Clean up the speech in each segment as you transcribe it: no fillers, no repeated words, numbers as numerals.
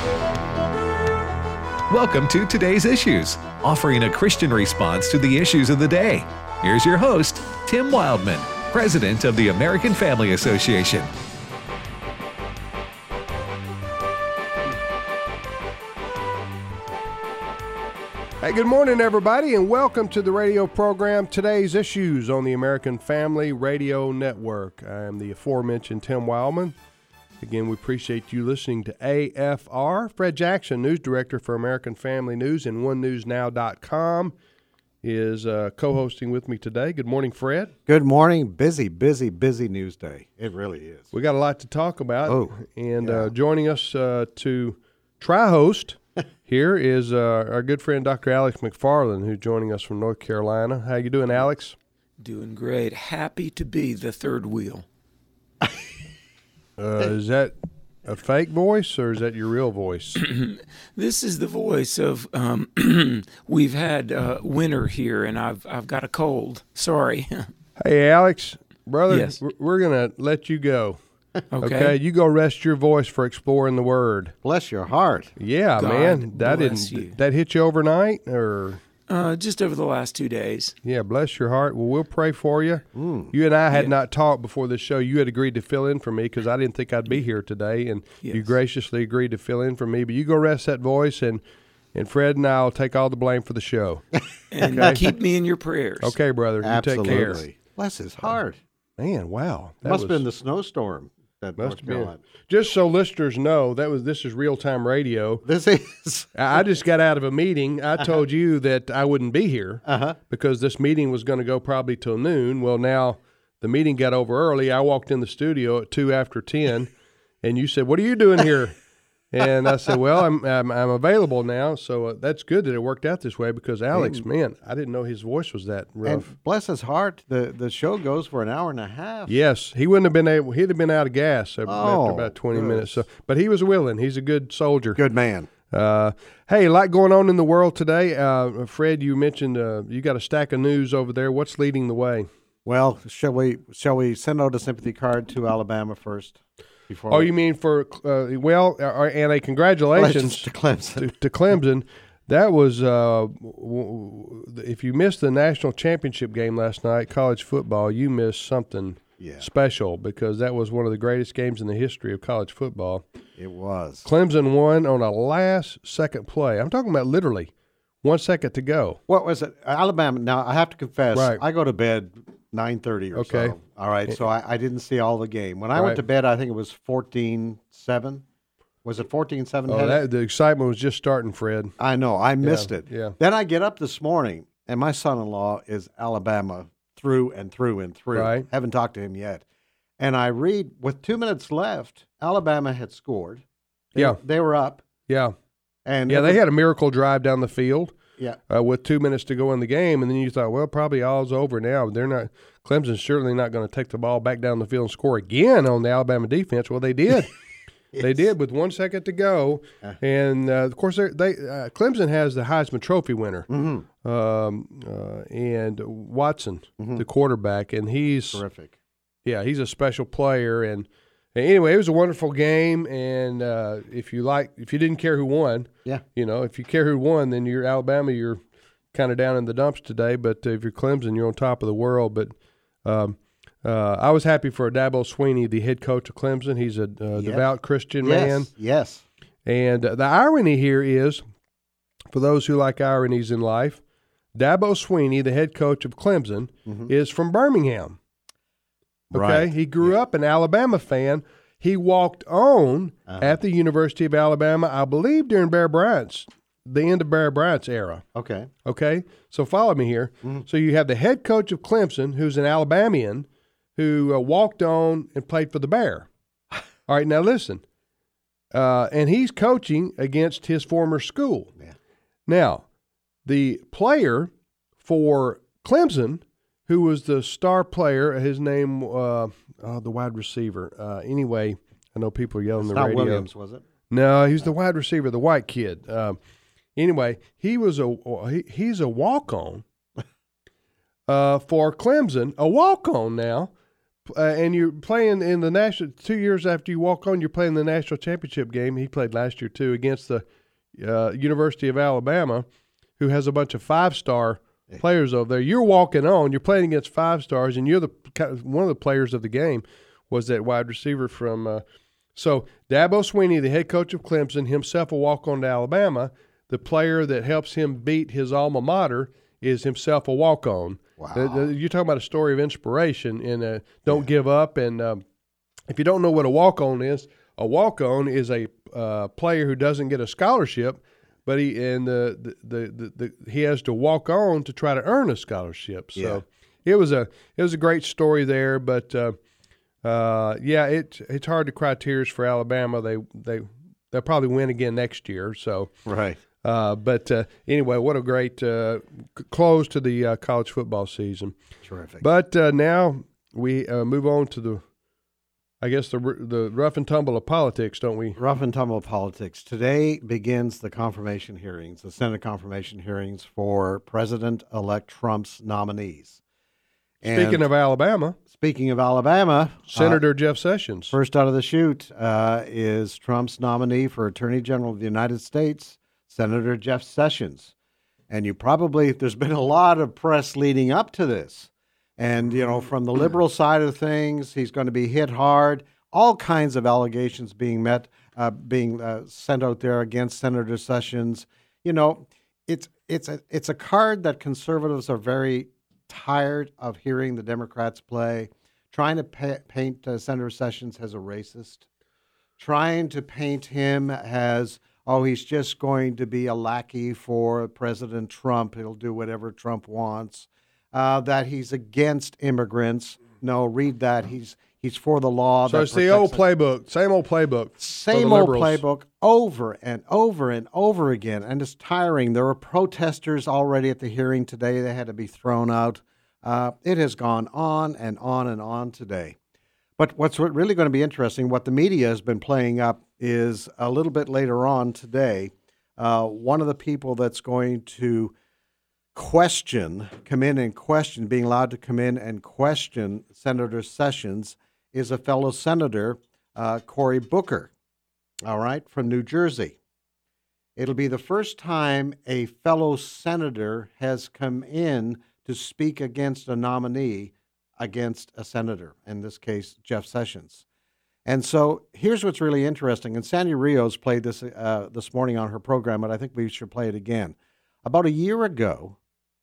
Welcome to Today's Issues, offering a Christian response to the issues of the day. Here's your host, Tim Wildman, President of the American Family Association. Hey, good morning, everybody, and welcome to the radio program Today's Issues on the American Family Radio Network. I am the aforementioned Tim Wildman. Again, we appreciate you listening to AFR. Fred Jackson, News Director for American Family News and OneNewsNow.com, is co-hosting with me today. Good morning, Fred. Good morning. Busy news day. It really is. We got a lot to talk about. Joining us to try host here is our good friend Dr. Alex McFarland, who's joining us from North Carolina. How you doing, Alex? Doing great. Happy to be the third wheel. Is that a fake voice or is that your real voice? This is the voice of. We've had winter here, and I've got a cold. Sorry. Hey, Alex, brother, Yes. we're gonna let you go. Okay. You go rest your voice for exploring the Word. Bless your heart. Yeah, God man, bless you. that hit you overnight or? Just over the last 2 days. Yeah, bless your heart. Well, we'll pray for you. You and I had not talked before this show. You had agreed to fill in for me because I didn't think I'd be here today, and you Yes. graciously agreed to fill in for me. But you go rest that voice, and Fred and I will take all the blame for the show. And keep me in your prayers. Okay, brother. Absolutely. You take care. Bless his heart. Man, wow. It must have been the snowstorm that Must North have been. Carolina. Just so listeners know, this is real-time radio. This is. I just got out of a meeting. I told you that I wouldn't be here because this meeting was going to go probably till noon. Well, now the meeting got over early. I walked in the studio at 2 after 10, and you said, "What are you doing here?" And I said, "Well, I'm available now." So that's good that it worked out this way because Alex, man, I didn't know his voice was that rough. And bless his heart, the show goes for an hour and a half. Yes, he wouldn't have been able. He'd have been out of gas after about 20 minutes. So, but he was willing. He's a good soldier. Good man. Hey, a lot going on in the world today. Fred, you mentioned you got a stack of news over there. What's leading the way? Well, shall we send out a sympathy card to Alabama first? Oh, you mean for and a congratulations to Clemson. to Clemson. That was if you missed the national championship game last night, college football, you missed something special because that was one of the greatest games in the history of college football. It was. Clemson won on a last-second play. I'm talking about literally 1 second to go. What was it? Alabama. Now, I have to confess, Right. I go to bed 9:30 or Okay. so. All right, so I didn't see all the game. When I went to bed, I think it was 14-7. Was it 14-7? Oh, the excitement was just starting, Fred. I know. I missed it. Yeah. Then I get up this morning, and my son-in-law is Alabama through and through and through. Right. Haven't talked to him yet. And I read, with 2 minutes left, Alabama had scored. They were up. Yeah. And They had a miracle drive down the field. Yeah. With 2 minutes to go in the game, and then you thought, well, probably all's over now. Clemson's certainly not going to take the ball back down the field and score again on the Alabama defense. Well, they did. They did with 1 second to go, and of course, Clemson has the Heisman Trophy winner, and Watson, the quarterback, and he's terrific. Yeah, he's a special player, and anyway, it was a wonderful game. And if you didn't care who won, if you care who won, then you're Alabama. You're kind of down in the dumps today. But if you're Clemson, you're on top of the world. But I was happy for Dabo Swinney, the head coach of Clemson. He's a devout Christian man. Yes. And the irony here is, for those who like ironies in life, Dabo Swinney, the head coach of Clemson, is from Birmingham. Okay, Right. He grew up an Alabama fan. He walked on at the University of Alabama, I believe, during the end of Bear Bryant's era. Okay. Okay, so follow me here. So you have the head coach of Clemson, who's an Alabamian, who walked on and played for the Bear. All right, now listen. And he's coaching against his former school. Yeah. Now, the player for Clemson, who was the star player, his name, the wide receiver. Anyway, I know people are yelling It's the not radio. Williams, was it? No, he's the wide receiver, the white kid. Anyway, he's a walk-on for Clemson, a walk-on now, and you're playing in the national. 2 years after you walk on, you're playing the national championship game. He played last year too against the University of Alabama, who has a bunch of 5-star players over there. You're walking on. You're playing against 5-stars, and you're one of the players of the game. Was that wide receiver from? So Dabo Swinney, the head coach of Clemson, himself a walk-on to Alabama. The player that helps him beat his alma mater is himself a walk-on. Wow. You're talking about a story of inspiration and don't give up. And if you don't know what a walk-on is a player who doesn't get a scholarship, but he has to walk on to try to earn a scholarship. So it was a great story there. But it's hard to cry tears for Alabama. They'll probably win again next year. So right. But anyway, what a great close to the college football season. Terrific. But now we move on to the rough and tumble of politics, don't we? Rough and tumble of politics. Today begins the confirmation hearings, the Senate confirmation hearings for President-elect Trump's nominees. And Speaking of Alabama, Senator Jeff Sessions. First out of the chute is Trump's nominee for Attorney General of the United States, Senator Jeff Sessions. And there's been a lot of press leading up to this. And, from the liberal side of things, he's going to be hit hard. All kinds of allegations being sent out there against Senator Sessions. It's a card that conservatives are very tired of hearing the Democrats play, trying to paint Senator Sessions as a racist, trying to paint him as, he's just going to be a lackey for President Trump. He'll do whatever Trump wants. That he's against immigrants. No, read that. He's for the law. So it's the old playbook, same old playbook. Same old playbook over and over and over again. And it's tiring. There were protesters already at the hearing today. They had to be thrown out. It has gone on and on and on today. But what's really going to be interesting, what the media has been playing up is a little bit later on today, one of the people that's going to being allowed to come in and question Senator Sessions is a fellow senator, Cory Booker, all right, from New Jersey. It'll be the first time a fellow senator has come in to speak against a nominee against a senator, in this case, Jeff Sessions. And so here's what's really interesting, and Sandy Rios played this this morning on her program, but I think we should play it again. About a year ago,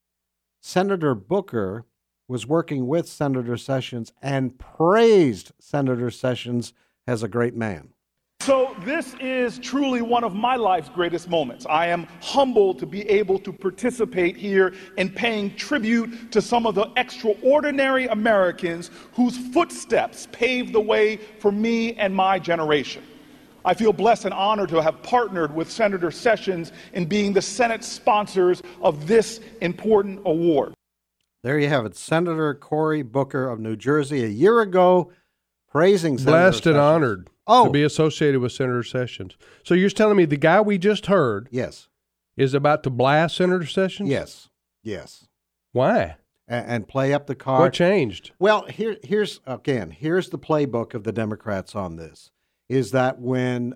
Senator Booker was working with Senator Sessions and praised Senator Sessions as a great man. So this is truly one of my life's greatest moments. I am humbled to be able to participate here in paying tribute to some of the extraordinary Americans whose footsteps paved the way for me and my generation. I feel blessed and honored to have partnered with Senator Sessions in being the Senate sponsors of this important award. There you have it. Senator Cory Booker of New Jersey a year ago praising Senator Blessed Sessions. and honored to be associated with Senator Sessions. So you're telling me the guy we just heard is about to blast Senator Sessions? Yes. Why? And play up the card. What changed? Well, here's the playbook of the Democrats on this. Is that when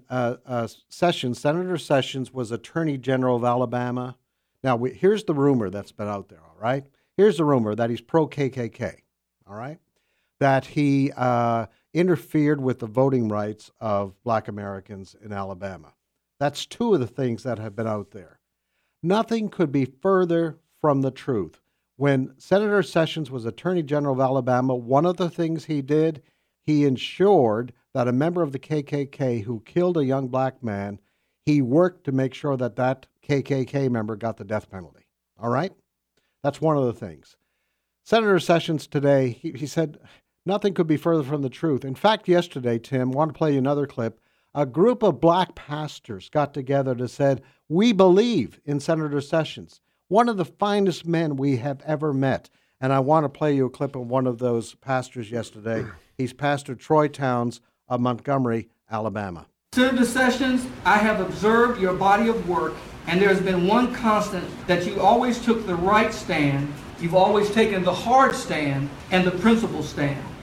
Senator Sessions was Attorney General of Alabama. Now, here's the rumor that's been out there, all right? Here's the rumor that he's pro-KKK, all right? That he interfered with the voting rights of black Americans in Alabama. That's two of the things that have been out there. Nothing could be further from the truth. When Senator Sessions was Attorney General of Alabama, one of the things he did, he ensured that a member of the KKK who killed a young black man, he worked to make sure that that KKK member got the death penalty. All right? That's one of the things. Senator Sessions today, he said, nothing could be further from the truth. In fact, yesterday, Tim, I want to play you another clip. A group of black pastors got together and said, we believe in Senator Sessions, one of the finest men we have ever met. And I want to play you a clip of one of those pastors yesterday. He's Pastor Troy Towns of Montgomery, Alabama. Senator Sessions, I have observed your body of work, and there has been one constant, that you always took the right stand, you've always taken the hard stand and the principled stand.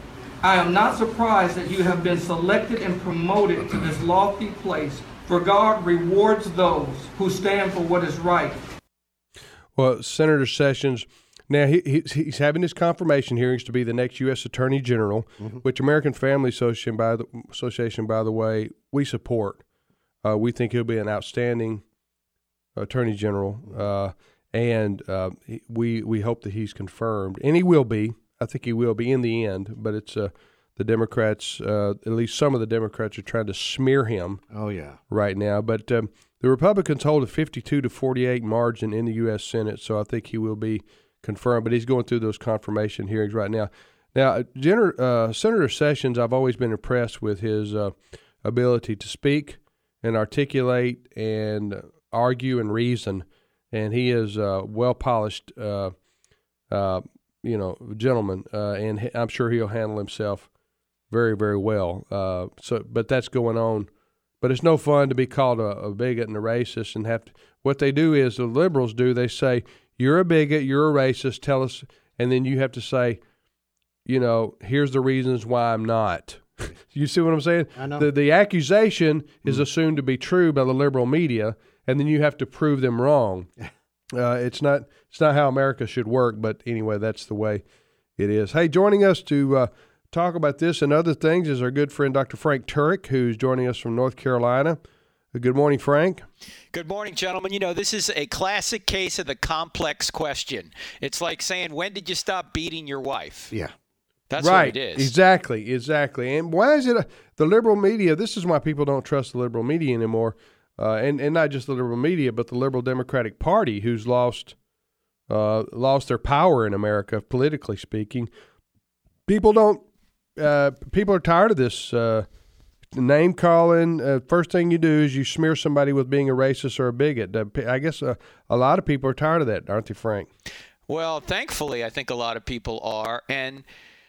I am not surprised that you have been selected and promoted to this lofty place, for God rewards those who stand for what is right. Well, Senator Sessions, now he's having his confirmation hearings to be the next U.S. Attorney General, which American Family Association, by the way, we support. We think he'll be an outstanding Attorney General, and we hope that he's confirmed, and he will be. I think he will be in the end, but it's the Democrats, at least some of the Democrats, are trying to smear him. Oh, yeah. Right now. But the Republicans hold a 52-48 margin in the U.S. Senate, so I think he will be confirmed. But he's going through those confirmation hearings right now. Now, Senator Sessions, I've always been impressed with his ability to speak and articulate and argue and reason, and he is well-polished gentleman, and I'm sure he'll handle himself very, very well. But that's going on. But it's no fun to be called a bigot and a racist and have to. What they do is the liberals do. They say you're a bigot, you're a racist. Tell us, and then you have to say, here's the reasons why I'm not. You see what I'm saying? I know. The accusation is assumed to be true by the liberal media, and then you have to prove them wrong. It's not how America should work, but anyway, that's the way it is. Hey, joining us to talk about this and other things is our good friend Dr. Frank Turek, who's joining us from North Carolina. Good morning, Frank. Good morning, gentlemen. This is a classic case of the complex question. It's like saying, when did you stop beating your wife? Yeah. That's right. what it is. Exactly. And why is it the liberal media? This is why people don't trust the liberal media anymore. And not just the liberal media, but the liberal Democratic Party, who's lost their power in America, politically speaking. People are tired of this name calling. First thing you do is you smear somebody with being a racist or a bigot. I guess a lot of people are tired of that, aren't they, Frank? Well, thankfully, I think a lot of people are. And,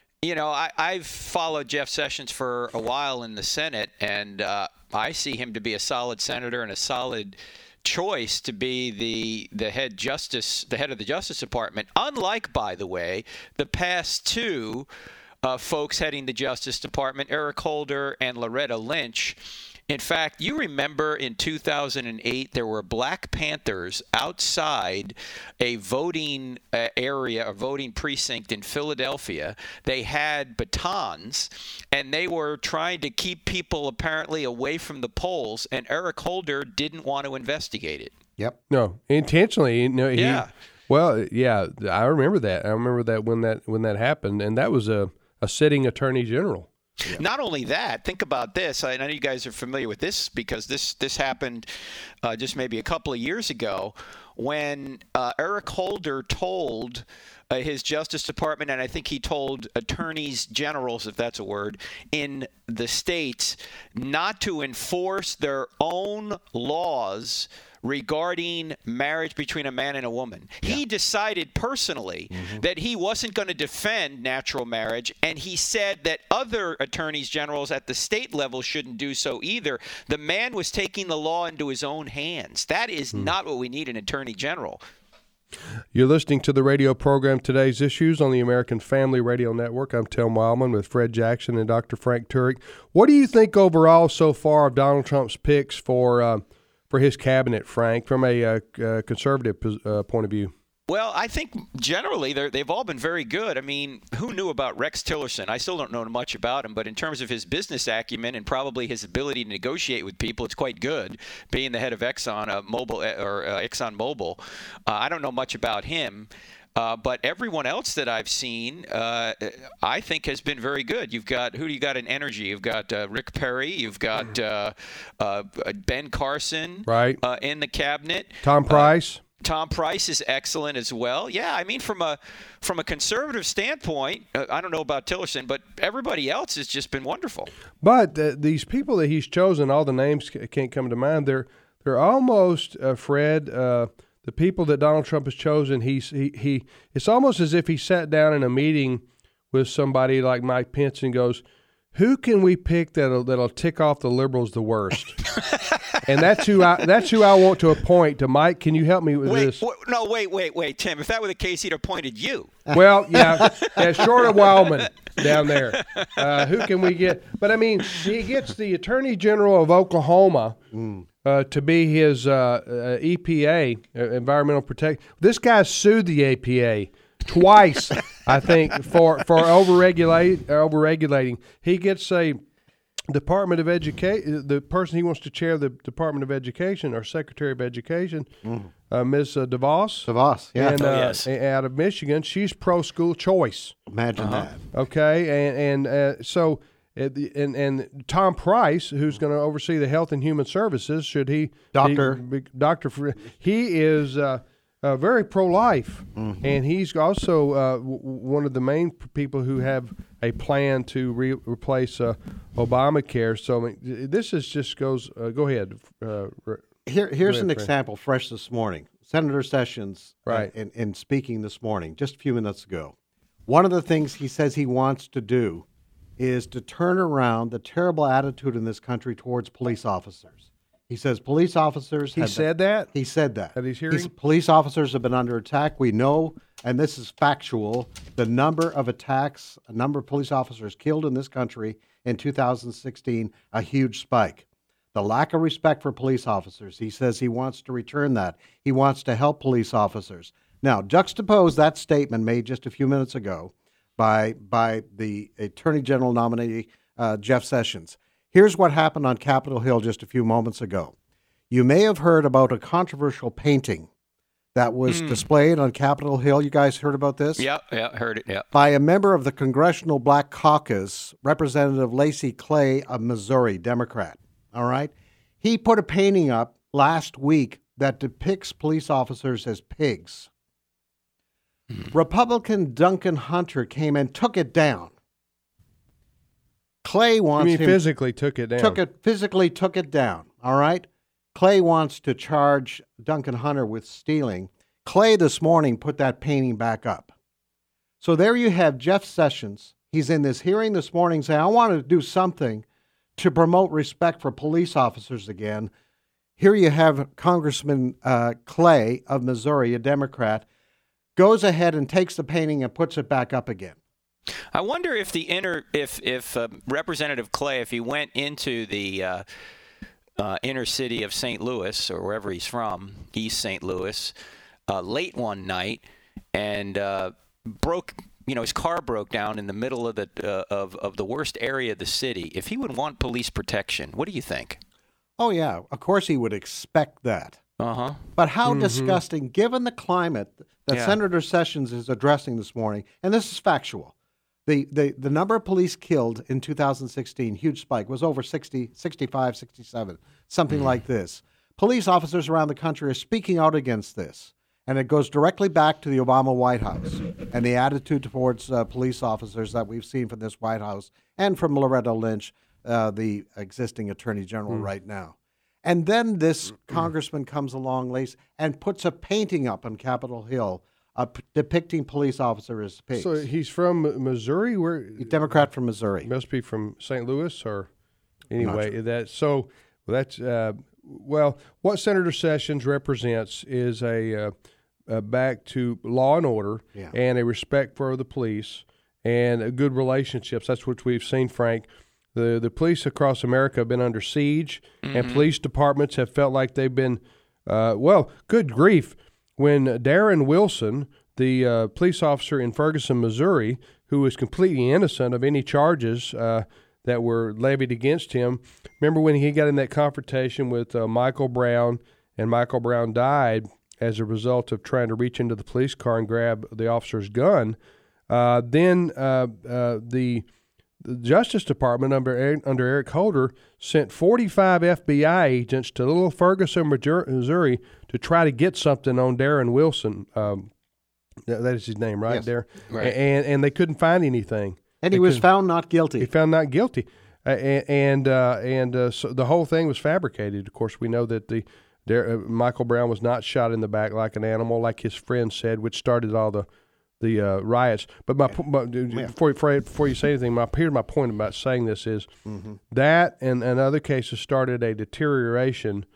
I've followed Jeff Sessions for a while in the Senate, and I see him to be a solid senator and a solid choice to be the head of the Justice Department. Unlike, by the way, the past two folks heading the Justice Department, Eric Holder and Loretta Lynch. In fact, you remember in 2008, there were Black Panthers outside a voting area, a voting precinct in Philadelphia. They had batons, and they were trying to keep people apparently away from the polls, and Eric Holder didn't want to investigate it. Yep. No, intentionally. Yeah. Well, yeah, I remember that. I remember that when that happened, and that was a sitting attorney general. Yeah. Not only that, think about this. I know you guys are familiar with this because this happened just maybe a couple of years ago when Eric Holder told his Justice Department, and I think he told attorneys generals, if that's a word, in the states not to enforce their own laws regarding marriage between a man and a woman. Yeah. He decided personally that he wasn't going to defend natural marriage, and he said that other attorneys generals at the state level shouldn't do so either. The man was taking the law into his own hands. That is not what we need in an attorney general. You're listening to the radio program Today's Issues on the American Family Radio Network. I'm Tim Wildman with Fred Jackson and Dr. Frank Turek. What do you think overall so far of Donald Trump's picks for his cabinet, Frank, from a conservative point of view? Well, I think generally they've all been very good. I mean, who knew about Rex Tillerson? I still don't know much about him, but in terms of his business acumen and probably his ability to negotiate with people, it's quite good. Being the head of ExxonMobil, I don't know much about him. But everyone else that I've seen, I think has been very good. Who do you got in energy? You've got Rick Perry. You've got Ben Carson right. In the cabinet. Tom Price. Tom Price is excellent as well. Yeah, I mean, from a conservative standpoint, I don't know about Tillerson, but everybody else has just been wonderful. But these people that he's chosen, all the names can't come to mind. They're almost, Fred, the people that Donald Trump has chosen. He it's almost as if he sat down in a meeting with somebody like Mike Pence and goes, "Who can we pick that'll tick off the liberals the worst?" And that's who I want to appoint to Mike. Can you help me with this? Wait, Tim. If that were the case, he'd appointed you. Well, yeah, short of Wildman down there. Who can we get? But, I mean, he gets the Attorney General of Oklahoma to be his EPA, Environmental Protection. This guy sued the EPA twice, I think, for overregulating. He gets a Department of Education, the person he wants to chair the Department of Education, or Secretary of Education, Ms. DeVos. DeVos, yeah. And, yes. Out of Michigan. She's pro-school choice. Imagine that. Okay, and so Tom Price, who's going to oversee the Health and Human Services, should he he is very pro-life, and he's also one of the main people who have a plan to replace Obamacare. So I mean, this is just goes. Go ahead. Here's an example, fresh this morning. Senator Sessions, right, in speaking this morning, just a few minutes ago, one of the things he says he wants to do is to turn around the terrible attitude in this country towards police officers. He says police officers... He said that? He said that. At his hearing? Police officers have been under attack. We know, and this is factual, the number of attacks, a number of police officers killed in this country in 2016, a huge spike. The lack of respect for police officers, he says he wants to return that. He wants to help police officers. Now, juxtapose that statement made just a few minutes ago by the Attorney General nominee, Jeff Sessions. Here's what happened on Capitol Hill just a few moments ago. You may have heard about a controversial painting that was displayed on Capitol Hill. You guys heard about this? Yeah, heard it, yeah. By a member of the Congressional Black Caucus, Representative Lacy Clay of Missouri, Democrat. All right? He put a painting up last week that depicts police officers as pigs. Republican Duncan Hunter came and took it down. Clay wants physically took it down. Physically took it down, all right? Clay wants to charge Duncan Hunter with stealing. Clay this morning put that painting back up. So there you have Jeff Sessions. He's in this hearing this morning saying, I want to do something to promote respect for police officers again. Here you have Congressman Clay of Missouri, a Democrat, goes ahead and takes the painting and puts it back up again. I wonder if Representative Clay, if he went into the inner city of St. Louis or wherever he's from, East St. Louis, late one night, and his car broke down in the middle of the worst area of the city. If he would want police protection, what do you think? Oh yeah, of course he would expect that. But how disgusting, given the climate that Senator Sessions is addressing this morning, and this is factual. The number of police killed in 2016, huge spike, was over 60, 65, 67, something like this. Police officers around the country are speaking out against this. And it goes directly back to the Obama White House and the attitude towards police officers that we've seen from this White House and from Loretta Lynch, the existing Attorney General right now. And then this congressman comes along, Lace, and puts a painting up on Capitol Hill depicting police officers as pigs. So he's from Missouri? He's Democrat from Missouri. He must be from St. Louis, or anyway. What Senator Sessions represents is a back to law and order and a respect for the police and good relationships. That's what we've seen, Frank. The police across America have been under siege, and police departments have felt like they've been, good grief. When Darren Wilson, the police officer in Ferguson, Missouri, who was completely innocent of any charges that were levied against him, remember when he got in that confrontation with Michael Brown, and Michael Brown died as a result of trying to reach into the police car and grab the officer's gun. Then the Justice Department under Eric Holder sent 45 FBI agents to little Ferguson, Missouri, to try to get something on Darren Wilson. That is his name, right? Yes. There, right. And they couldn't find anything. And he was found not guilty. He found not guilty, and so the whole thing was fabricated. Of course, we know that Michael Brown was not shot in the back like an animal, like his friend said, which started all the riots. But before you say anything, my point about saying this is that and other cases started a deterioration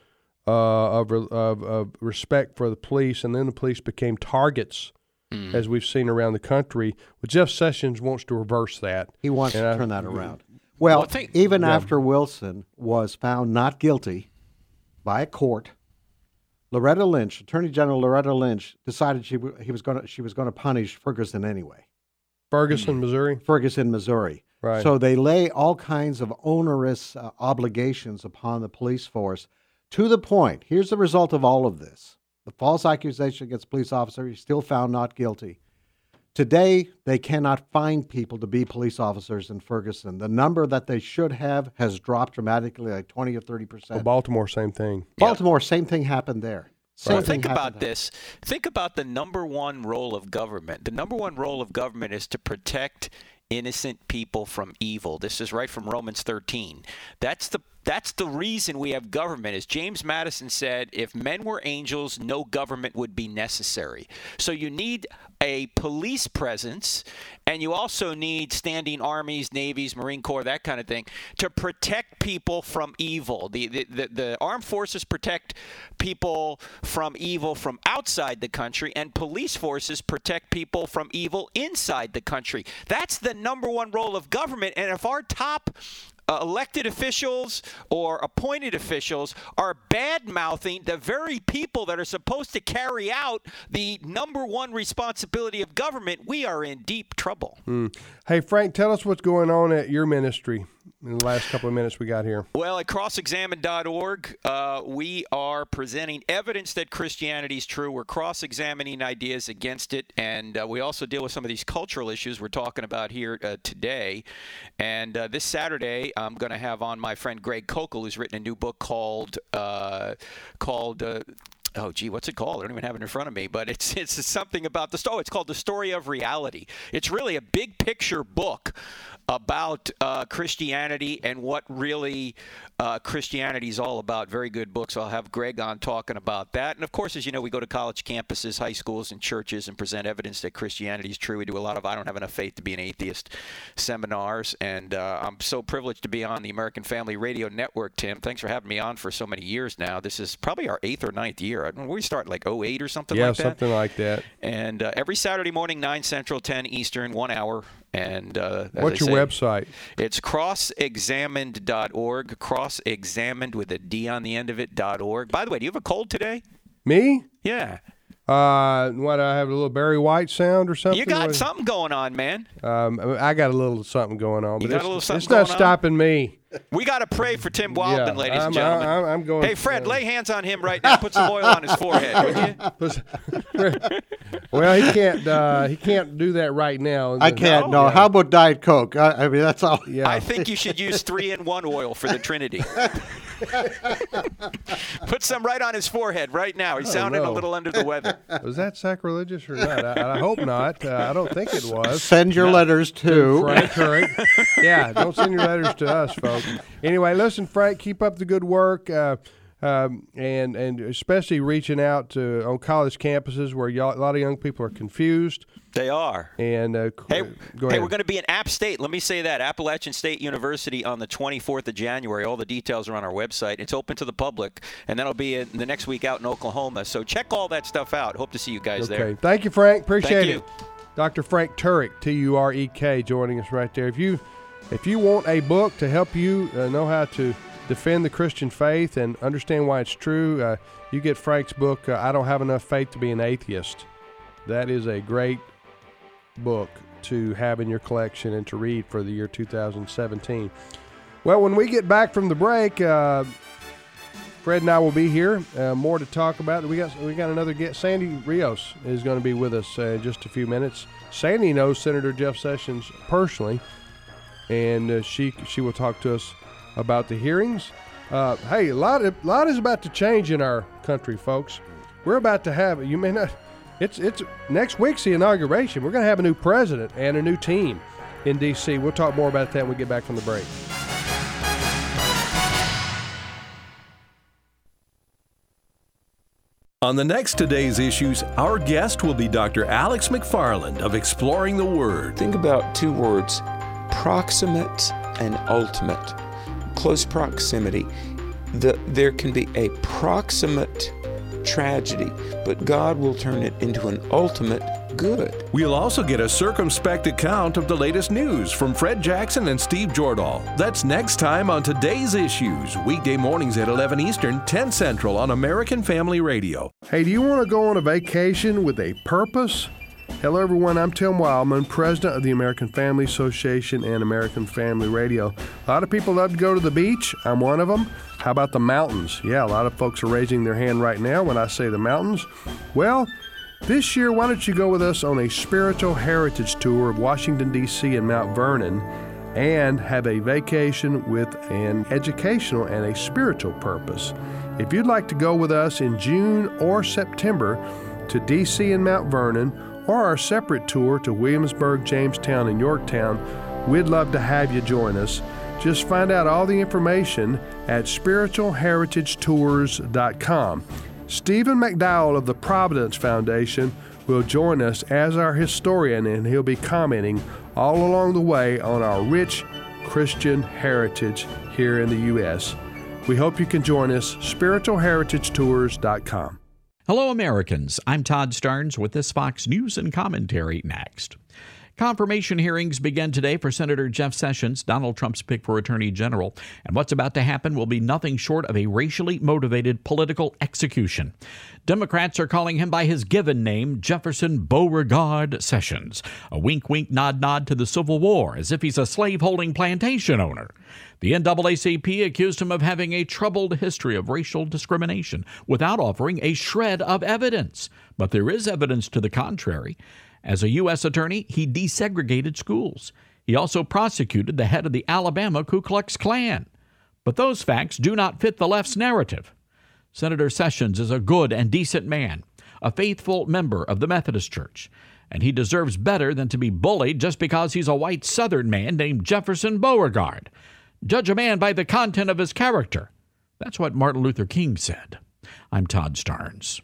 of respect for the police, and then the police became targets, as we've seen around the country. But Jeff Sessions wants to reverse that. He wants to turn that around. Well, after Wilson was found not guilty by a court, Loretta Lynch, Attorney General Loretta Lynch, decided she was going to punish Ferguson anyway. Ferguson, Missouri. Right. So they lay all kinds of onerous obligations upon the police force, to the point. Here's the result of all of this: the false accusation against police officer, he's still found not guilty. Today, they cannot find people to be police officers in Ferguson. The number that they should have has dropped dramatically, like 20 or 30%. Well, Baltimore, same thing. Baltimore, same thing happened there. Think about this. Think about the number one role of government. The number one role of government is to protect innocent people from evil. This is right from Romans 13. That's the reason we have government. As James Madison said, if men were angels, no government would be necessary. So you need a police presence, and you also need standing armies, navies, Marine Corps, that kind of thing, to protect people from evil. The armed forces protect people from evil from outside the country, and police forces protect people from evil inside the country. That's the number one role of government. And if our top elected officials or appointed officials are bad-mouthing the very people that are supposed to carry out the number one responsibility of government, we are in deep trouble. Hey, Frank, tell us what's going on at your ministry in the last couple of minutes we got here. Well, at crossexamine.org, we are presenting evidence that Christianity is true. We're cross-examining ideas against it, and we also deal with some of these cultural issues we're talking about here today. And this Saturday, I'm going to have on my friend Greg Kokel, who's written a new book called what's it called? I don't even have it in front of me, but it's something about the story. It's called The Story of Reality. It's really a big picture book about Christianity and what really Christianity is all about. Very good book. So I'll have Greg on talking about that. And of course, as you know, we go to college campuses, high schools, and churches and present evidence that Christianity is true. We do a lot of I don't have enough faith to be an atheist seminars. And I'm so privileged to be on the American Family Radio Network, Tim. Thanks for having me on for so many years now. This is probably our 8th or 9th year. I don't know, we started like 2008 or something like that. Yeah, something like that. And every Saturday morning, 9 Central, 10 Eastern, 1 hour. And what's your website? It's crossexamined.org, crossexamined with a D on the end of it.org. By the way, do you have a cold today? Me? Yeah. What, I have a little Barry White sound or something? You got something going on, man. I got a little something going on, but it's not stopping me. We got to pray for Tim Wildman, ladies and gentlemen. I'm going. Hey, Fred, lay hands on him right now. Put some oil on his forehead, would you? Well, he can't do that right now. I can't. No. How about Diet Coke? I mean, that's all. Yeah. I think you should use 3-in-1 oil for the Trinity. Put some right on his forehead right now. He's sounding a little under the weather. Was that sacrilegious or not? I hope not. I don't think it was. Send your letters to Frank Turek. Yeah, don't send your letters to us, folks. Anyway, listen, Frank, keep up the good work, and especially reaching out to on college campuses where a lot of young people are confused. They are. And go ahead. We're going to be in App State. Let me say that. Appalachian State University on the 24th of January. All the details are on our website. It's open to the public, and then I'll be in the next week out in Oklahoma. So check all that stuff out. Hope to see you guys there. Thank you, Frank. Appreciate it. Dr. Frank Turek, Turek, joining us right there. If you want a book to help you know how to defend the Christian faith and understand why it's true, you get Frank's book, I Don't Have Enough Faith to Be an Atheist. That is a great book to have in your collection and to read for the year 2017. Well, when we get back from the break, Fred and I will be here. More to talk about. We got another guest. Sandy Rios is going to be with us in just a few minutes. Sandy knows Senator Jeff Sessions personally, and she will talk to us about the hearings. Hey, a lot is about to change in our country, folks. We're about to have, you may not, it's next week's the inauguration. We're going to have a new president and a new team in D.C. We'll talk more about that when we get back from the break. On the next Today's Issues, our guest will be Dr. Alex McFarland of Exploring the Word. Think about two words, proximate and ultimate. Close proximity. There can be a proximate tragedy, but God will turn it into an ultimate good. We'll also get a circumspect account of the latest news from Fred Jackson and Steve Jordahl. That's next time on Today's Issues, weekday mornings at 11 Eastern, 10 Central on American Family Radio. Hey, do you want to go on a vacation with a purpose? Hello, everyone. I'm Tim Wildman, president of the American Family Association and American Family Radio. A lot of people love to go to the beach. I'm one of them. How about the mountains? Yeah, a lot of folks are raising their hand right now when I say the mountains. Well, this year, why don't you go with us on a spiritual heritage tour of Washington, D.C. and Mount Vernon and have a vacation with an educational and a spiritual purpose. If you'd like to go with us in June or September to D.C. and Mount Vernon or our separate tour to Williamsburg, Jamestown, and Yorktown, we'd love to have you join us. Just find out all the information at spiritualheritagetours.com. Stephen McDowell of the Providence Foundation will join us as our historian, and he'll be commenting all along the way on our rich Christian heritage here in the U.S. We hope you can join us, spiritualheritagetours.com. Hello, Americans. I'm Todd Starnes with this Fox News and Commentary next. Confirmation hearings begin today for Senator Jeff Sessions, Donald Trump's pick for Attorney General. And what's about to happen will be nothing short of a racially motivated political execution. Democrats are calling him by his given name, Jefferson Beauregard Sessions. A wink-wink, nod-nod to the Civil War, as if he's a slave-holding plantation owner. The NAACP accused him of having a troubled history of racial discrimination without offering a shred of evidence. But there is evidence to the contrary. As a U.S. attorney, he desegregated schools. He also prosecuted the head of the Alabama Ku Klux Klan. But those facts do not fit the left's narrative. Senator Sessions is a good and decent man, a faithful member of the Methodist Church, and he deserves better than to be bullied just because he's a white Southern man named Jefferson Beauregard. Judge a man by the content of his character. That's what Martin Luther King said. I'm Todd Starnes.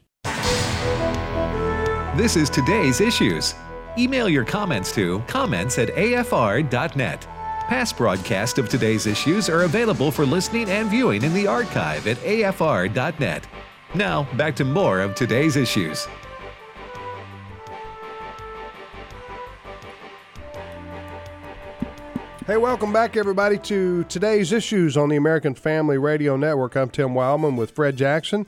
This is Today's Issues. Email your comments to comments@afr.net. Past broadcasts of Today's Issues are available for listening and viewing in the archive at afr.net. Now, back to more of Today's Issues. Hey, welcome back, everybody, to Today's Issues on the American Family Radio Network. I'm Tim Wildman with Fred Jackson.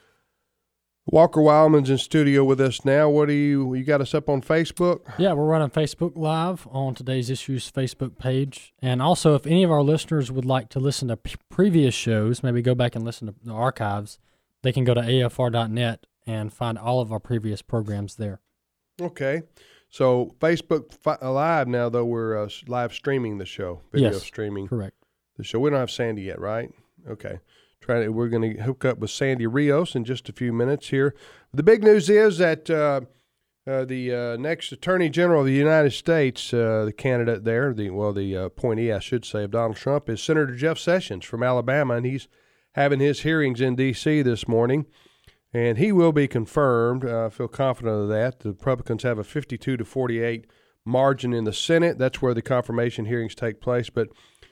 Walker Wildman's in studio with us now. What do you got us up on Facebook? Yeah, we're running Facebook Live on Today's Issues Facebook page. And also, if any of our listeners would like to listen to previous shows, maybe go back and listen to the archives, they can go to afr.net and find all of our previous programs there. Okay. So Facebook Live now, though, we're live streaming the show, video streaming. Correct. The show. We don't have Sandy yet, right? Okay. We're going to hook up with Sandy Rios in just a few minutes here. The big news is that the next Attorney General of the United States, the candidate there, the appointee, I should say, of Donald Trump, is Senator Jeff Sessions from Alabama, and he's having his hearings in D.C. this morning, and he will be confirmed. I feel confident of that. The Republicans have a 52-48 margin in the Senate. That's where the confirmation hearings take place, but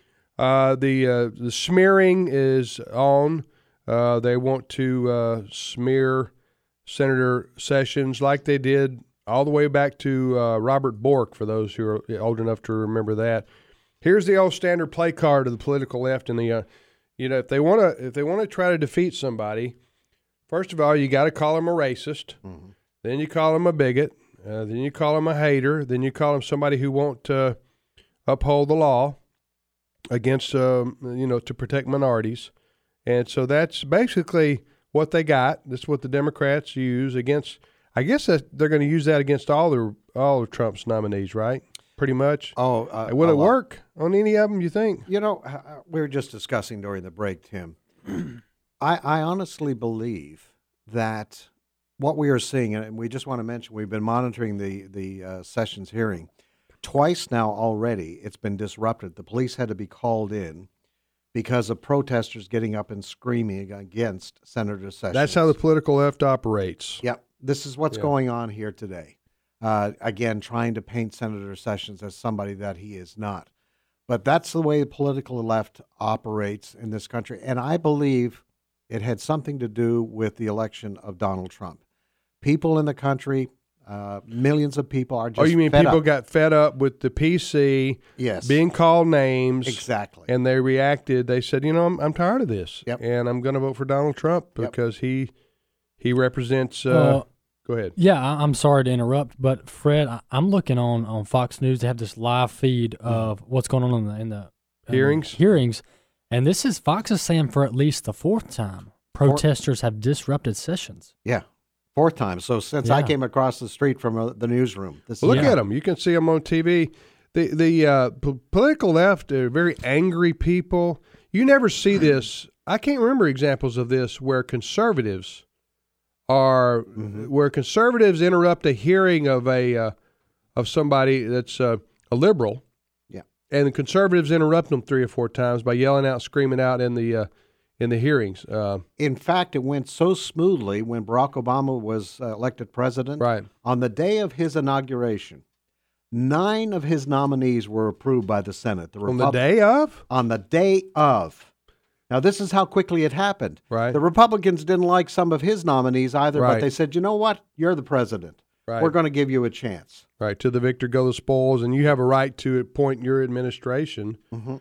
the smearing is on. They want to smear Senator Sessions like they did all the way back to Robert Bork, for those who are old enough to remember that. Here's the old standard play card of the political left, and if they want to try to defeat somebody, first of all, you got to call them a racist. Mm-hmm. Then you call them a bigot. Then you call them a hater. Then you call them somebody who won't uphold the law against, to protect minorities. And so that's basically what they got. That's what the Democrats use against. I guess they're going to use that against all of Trump's nominees, right? Pretty much. Will it work on any of them, you think? We were just discussing during the break, Tim. I honestly believe that what we are seeing, and we just want to mention, we've been monitoring the Sessions hearing. Twice now already, it's been disrupted. The police had to be called in because of protesters getting up and screaming against Senator Sessions. That's how the political left operates. Yep. This is what's going on here today. Again, trying to paint Senator Sessions as somebody that he is not. But that's the way the political left operates in this country. And I believe it had something to do with the election of Donald Trump. People in the country, millions of people are just you mean people got fed up with the PC being called names? Exactly. And they reacted. They said, I'm tired of this. Yep. And I'm going to vote for Donald Trump because he represents go ahead. Yeah, I'm sorry to interrupt, but Fred, I'm looking on Fox News. They have this live feed of what's going on in the hearings. And this is Fox is saying for at least the fourth time, protesters have disrupted sessions. Yeah, fourth time. So since I came across the street from the newsroom. Look at them. You can see them on TV. The political left are very angry people. You never see this. I can't remember examples of this where conservatives interrupt a hearing of somebody that's a liberal, and the conservatives interrupt them 3 or 4 times by yelling out, screaming out in the hearings. In fact, it went so smoothly when Barack Obama was elected president. Right. On the day of his inauguration, 9 of his nominees were approved by the Senate. On the day of? On the day of. Now, this is how quickly it happened. Right. The Republicans didn't like some of his nominees either, Right. but they said, you know what? You're the president. Right. We're going to give you a chance. Right. To the victor go the spoils, and you have a right to appoint your administration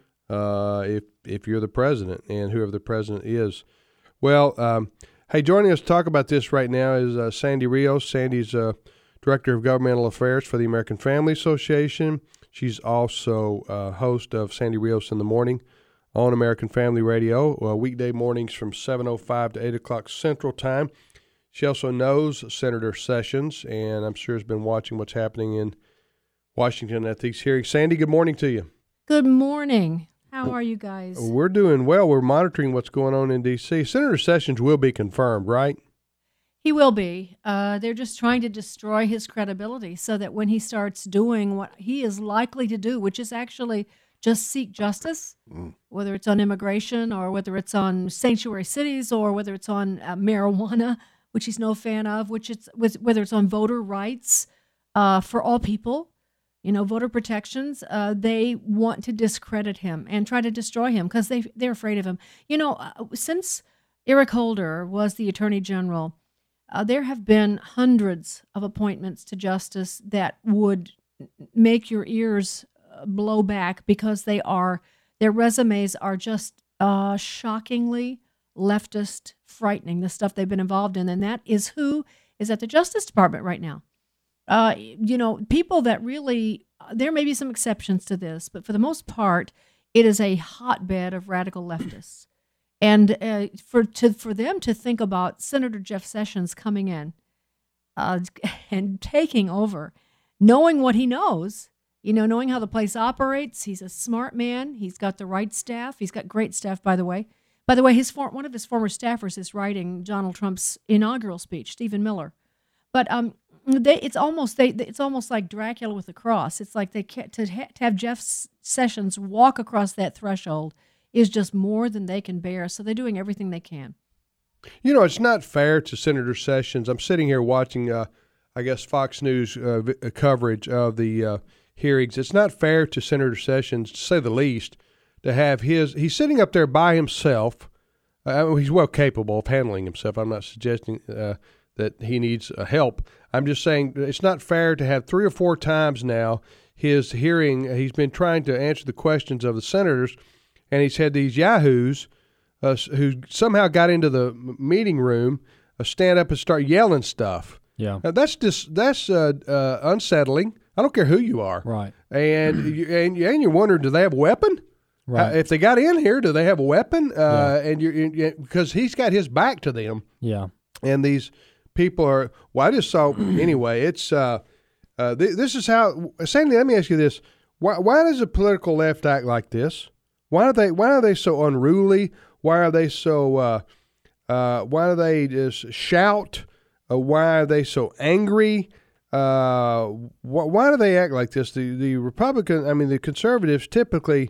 if you're the president and whoever the president is. Well, hey, joining us to talk about this right now is Sandy Rios. Sandy's Director of Governmental Affairs for the American Family Association. She's also host of Sandy Rios in the Morning on American Family Radio, weekday mornings from 7:05 to 8 o'clock Central Time. She also knows Senator Sessions, and I'm sure has been watching what's happening in Washington at these hearings. Sandy, good morning to you. Good morning. How are you guys? We're doing well. We're monitoring what's going on in D.C. Senator Sessions will be confirmed, right? He will be. They're just trying to destroy his credibility so that when he starts doing what he is likely to do, which is actually just seek justice, whether it's on immigration or whether it's on sanctuary cities or whether it's on marijuana, which he's no fan of, whether it's on voter rights for all people, voter protections, they want to discredit him and try to destroy him because they're afraid of him. Since Eric Holder was the Attorney General, there have been hundreds of appointments to justice that would make your ears blow back because their resumes are just shockingly leftist, frightening, the stuff they've been involved in. And that is who is at the Justice Department right now. People that really, there may be some exceptions to this, but for the most part, it is a hotbed of radical leftists. And for them to think about Senator Jeff Sessions coming in and taking over, knowing what he knows, knowing how the place operates, he's a smart man. He's got the right staff. He's got great staff, by the way. By the way, one of his former staffers is writing Donald Trump's inaugural speech, Stephen Miller. But it's almost like Dracula with a cross. It's like to have Jeff Sessions walk across that threshold is just more than they can bear. So they're doing everything they can. It's not fair to Senator Sessions. I'm sitting here watching, Fox News coverage of the hearings. It's not fair to Senator Sessions, to say the least, to have he's sitting up there by himself. He's well capable of handling himself. I'm not suggesting that he needs help. I'm just saying it's not fair to have 3 or 4 times now his hearing. He's been trying to answer the questions of the senators, and he's had these yahoos who somehow got into the meeting room, stand up and start yelling stuff. Yeah, now, that's unsettling. I don't care who you are. Right. And you wonder, do they have a weapon? Right. If they got in here, do they have a weapon? And because he's got his back to them. Yeah. And these people are. Well, I just saw anyway. It's this is how. Sandy, let me ask you this: Why does the political left act like this? Why are they so unruly? Why are they so? Why do they just shout? Why are they so angry? Why do they act like this? The Republican, the conservatives typically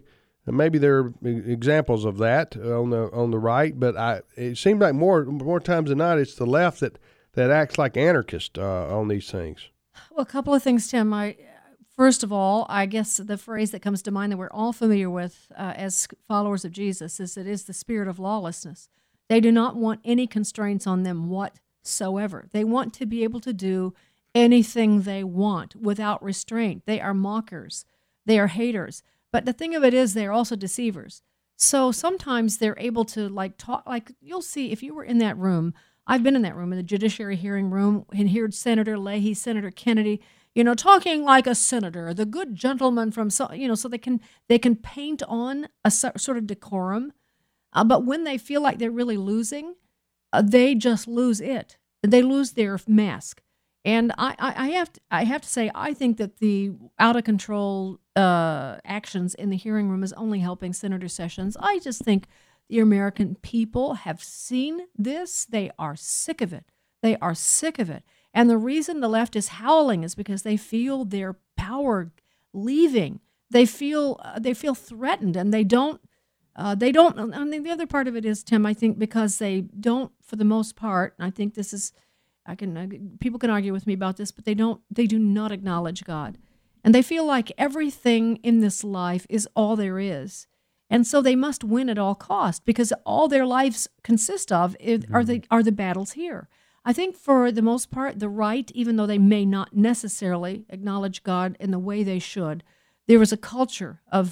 And maybe there are examples of that on the right, but it seems like more times than not, it's the left that acts like anarchist on these things. Well, a couple of things, Tim. First of all, I guess the phrase that comes to mind that we're all familiar with as followers of Jesus is it is the spirit of lawlessness. They do not want any constraints on them whatsoever. They want to be able to do anything they want without restraint. They are mockers. They are haters. But the thing of it is they're also deceivers. So sometimes they're able to talk, you'll see if you were in that room. I've been in that room, in the judiciary hearing room, and heard Senator Leahy, Senator Kennedy, talking like a senator, the good gentleman from, so they can paint on a sort of decorum. But when they feel like they're really losing, they just lose it. They lose their mask. And I have to say, I think that the out of control actions in the hearing room is only helping Senator Sessions. I just think the American people have seen this. They are sick of it. They are sick of it. And the reason the left is howling is because they feel their power leaving. They feel threatened, and they don't. I mean, the other part of it is, Tim, I think because they don't, for the most part, and I think this is, people can argue with me about this, but they do not acknowledge God. And they feel like everything in this life is all there is. And so they must win at all cost because all their lives consist of are the battles here. I think for the most part, the right, even though they may not necessarily acknowledge God in the way they should, there is a culture of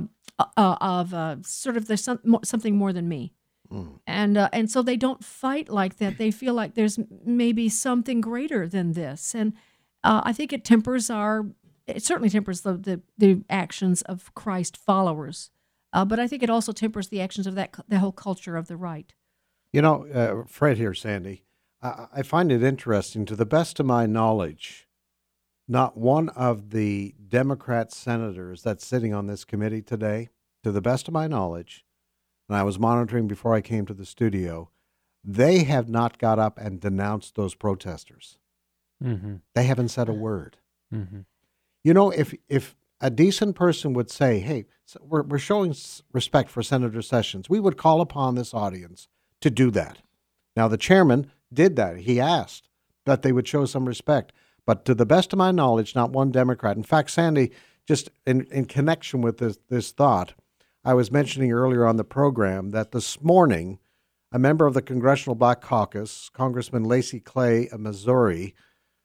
sort of there's something more than me. And so they don't fight like that. They feel like there's maybe something greater than this. And I think it certainly tempers the actions of Christ followers. But I think it also tempers the actions of the whole culture of the right. Fred here, Sandy. I find it interesting. To the best of my knowledge, not one of the Democrat senators that's sitting on this committee today, to the best of my knowledge, and I was monitoring before I came to the studio, they have not got up and denounced those protesters. Mm-hmm. They haven't said a word. Mm-hmm. If a decent person would say, hey, we're showing respect for Senator Sessions, we would call upon this audience to do that. Now, the chairman did that. He asked that they would show some respect. But to the best of my knowledge, not one Democrat. In fact, Sandy, just in connection with this thought, I was mentioning earlier on the program that this morning, a member of the Congressional Black Caucus, Congressman Lacy Clay of Missouri,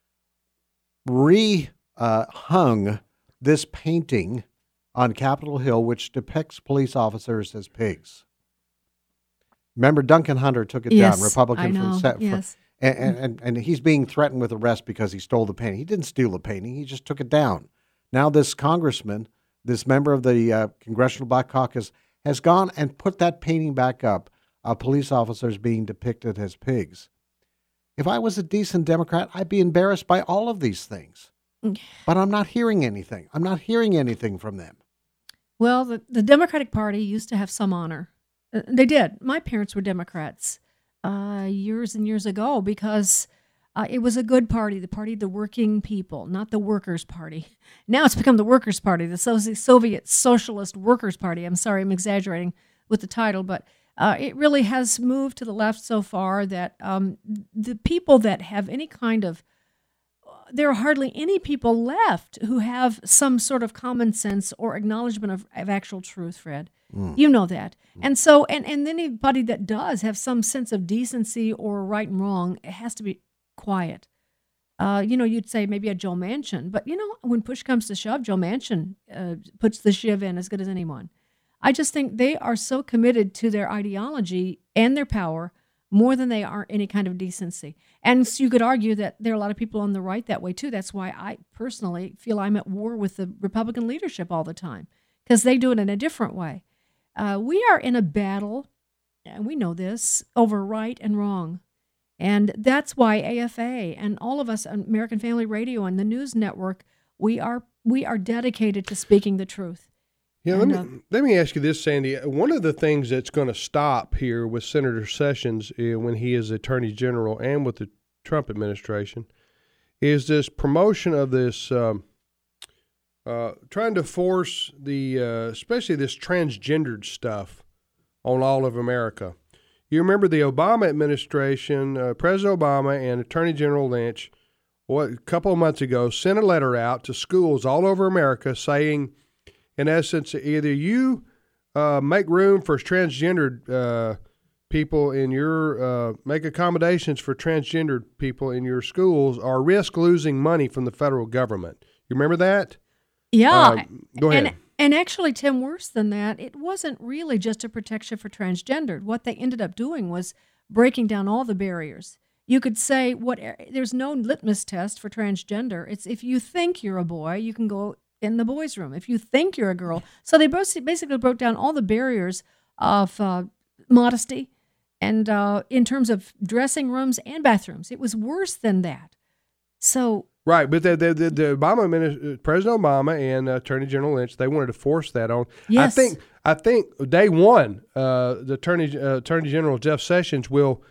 hung this painting on Capitol Hill, which depicts police officers as pigs. Remember, Duncan Hunter took it down, Republican from yes. And he's being threatened with arrest because he stole the painting. He didn't steal the painting. He just took it down. Now this congressman, this member of the Congressional Black Caucus, has gone and put that painting back up of police officers being depicted as pigs. If I was a decent Democrat, I'd be embarrassed by all of these things. But I'm not hearing anything. I'm not hearing anything from them. Well, the Democratic Party used to have some honor. They did. My parents were Democrats years and years ago because it was a good party, the party of the working people, not the Workers' Party. Now it's become the Workers' Party, the Soviet Socialist Workers' Party. I'm sorry, I'm exaggerating with the title, but it really has moved to the left so far that the people that have any kind of there are hardly any people left who have some sort of common sense or acknowledgement of actual truth, Fred. You know that. And so, and anybody that does have some sense of decency or right and wrong, it has to be quiet. You'd say maybe a Joe Manchin, but when push comes to shove, Joe Manchin puts the shiv in as good as anyone. I just think they are so committed to their ideology and their power more than they are any kind of decency. And so you could argue that there are a lot of people on the right that way too. That's why I personally feel I'm at war with the Republican leadership all the time, because they do it in a different way. We are in a battle, and we know this, over right and wrong. And that's why AFA and all of us on American Family Radio and the News Network, we are dedicated to speaking the truth. Yeah, let me ask you this, Sandy. One of the things that's going to stop here with Senator Sessions when he is Attorney General and with the Trump administration is this promotion of this trying to force especially this transgendered stuff on all of America. You remember the Obama administration, President Obama and Attorney General Lynch, a couple of months ago, sent a letter out to schools all over America saying, in essence, either you make room for transgendered people in your make accommodations for transgendered people in your schools, or risk losing money from the federal government. You remember that? Yeah. Go ahead. And actually, Tim, worse than that, it wasn't really just a protection for transgendered. What they ended up doing was breaking down all the barriers. You could say there's no litmus test for transgender. It's if you think you're a boy, you can go in the boys' room. If you think you're a girl. So they basically broke down all the barriers of modesty and in terms of dressing rooms and bathrooms. It was worse than that. So... Right, but the Obama President Obama and Attorney General Lynch, they wanted to force that on. Yes. I think day one, the Attorney General Jeff Sessions will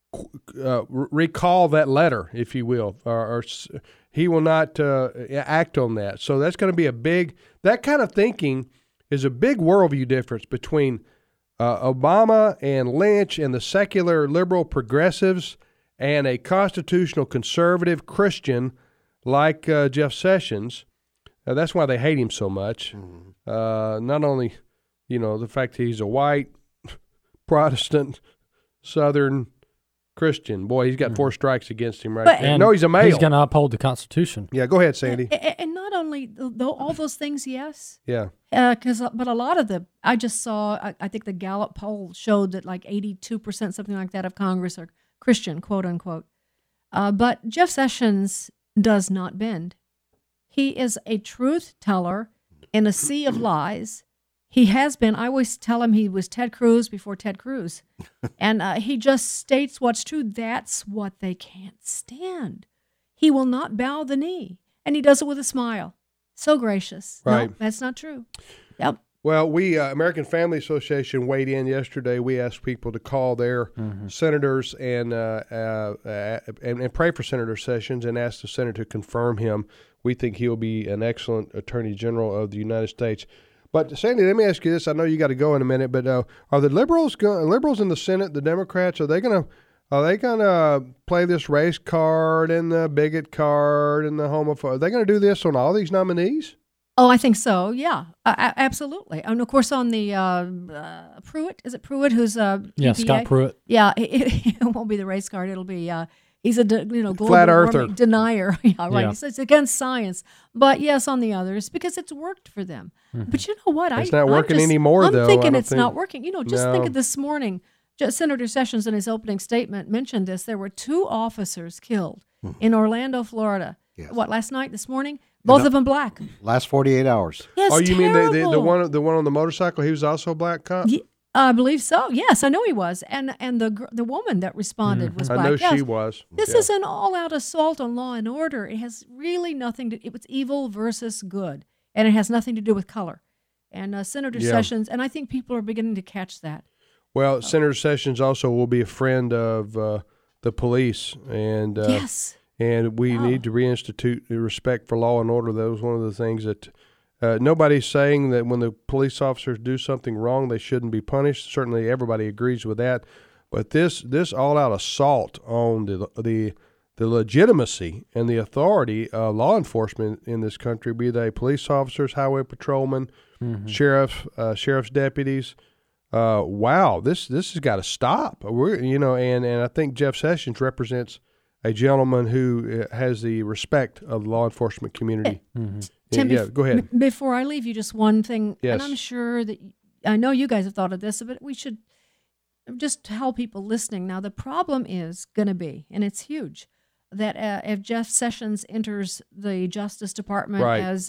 recall that letter, if you will, or he will not act on that. So that's going to be that kind of thinking is a big worldview difference between Obama and Lynch and the secular liberal progressives and a constitutional conservative Christian like Jeff Sessions. That's why they hate him so much. Mm-hmm. Not only, the fact that he's a white, Protestant, Southern Christian. Boy, he's got 4 strikes against him right there. No, he's a male. He's going to uphold the Constitution. Yeah, go ahead, Sandy. And not only all those things, yes. Yeah. But a lot of I just saw, I think the Gallup poll showed that like 82%, something like that, of Congress are Christian, quote unquote. But Jeff Sessions does not bend. He is a truth teller in a sea of lies. He has been. I always tell him he was Ted Cruz before Ted Cruz. And he just states what's true. That's what they can't stand. He will not bow the knee. And he does it with a smile. So gracious. Right. No, that's not true. Yep. Well, we, American Family Association, weighed in yesterday. We asked people to call their senators and pray for Senator Sessions and ask the senator to confirm him. We think he'll be an excellent Attorney General of the United States. But, Sandy, let me ask you this. I know you got to go in a minute, but are the liberals in the Senate, the Democrats, are they going to play this race card and the bigot card and the homophobe? Are they going to do this on all these nominees? Oh, I think so. Yeah, absolutely. And of course, on the Pruitt, is it Pruitt who's EPA? Scott Pruitt. Yeah, it won't be the race card. It'll be he's a global flat earther denier. Yeah, right. Yeah. It's against science. But yes, on the others because it's worked for them. Mm-hmm. But you know what? It's not working anymore. I'm thinking it's not working. Think of this morning. Senator Sessions in his opening statement mentioned this. There were 2 officers killed in Orlando, Florida. Yes. What, last night, this morning? Both of them black. Last 48 hours. Yes, oh, you terrible. Mean the one on the motorcycle? He was also a black cop. I believe so. Yes, I know he was, and the woman that responded was black. I know yes. she was. This is an all-out assault on law and order. It has really nothing to. It was evil versus good, and it has nothing to do with color. And Senator Sessions, and I think people are beginning to catch that. Well, Senator Sessions also will be a friend of the police, and yes. And we need to reinstitute respect for law and order. That was one of the things that nobody's saying that when the police officers do something wrong, they shouldn't be punished. Certainly everybody agrees with that. But this all-out assault on the legitimacy and the authority of law enforcement in this country, be they police officers, highway patrolmen, sheriff's deputies, wow, this has got to stop. And I think Jeff Sessions represents a gentleman who has the respect of the law enforcement community. Tim, go ahead. Before I leave you, just one thing, yes. And I'm sure that I know you guys have thought of this, but we should just tell people listening. Now, the problem is going to be, and it's huge, that if Jeff Sessions enters the Justice Department right. as